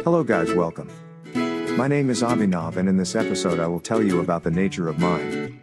Hello guys, welcome. My name is Abhinav, and in this episode I will tell you about the nature of mind.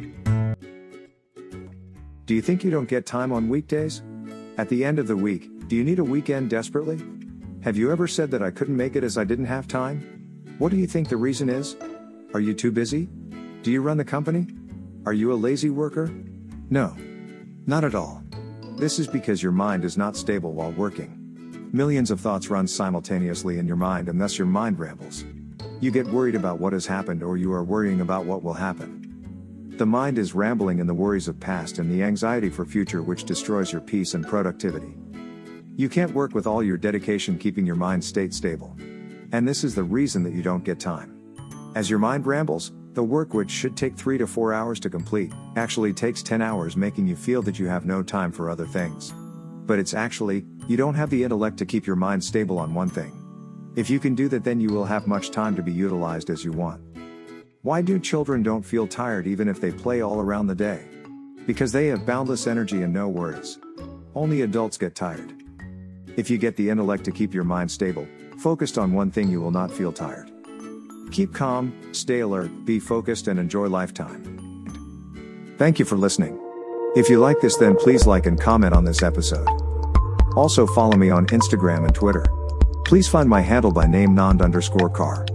Do you think you don't get time on weekdays? At the end of the week, do you need a weekend desperately? Have you ever said that I couldn't make it as I didn't have time? What do you think the reason is? Are you too busy? Do you run the company? Are you a lazy worker? No. Not at all. This is because your mind is not stable while working. Millions of thoughts run simultaneously in your mind, and thus your mind rambles. You get worried about what has happened, or you are worrying about what will happen. The mind is rambling in the worries of past and the anxiety for future, which destroys your peace and productivity. You can't work with all your dedication keeping your mind state stable. And this is the reason that you don't get time. As your mind rambles, the work which should take 3 to 4 hours to complete, actually takes 10 hours, making you feel that you have no time for other things. But it's actually, you don't have the intellect to keep your mind stable on one thing. If you can do that, then you will have much time to be utilized as you want. Why do children don't feel tired even if they play all around the day? Because they have boundless energy and no worries. Only adults get tired. If you get the intellect to keep your mind stable, focused on one thing, you will not feel tired. Keep calm, stay alert, be focused, and enjoy lifetime. Thank you for listening. If you like this, then please like and comment on this episode. Also follow me on Instagram and Twitter. Please find my handle by name Nand_car.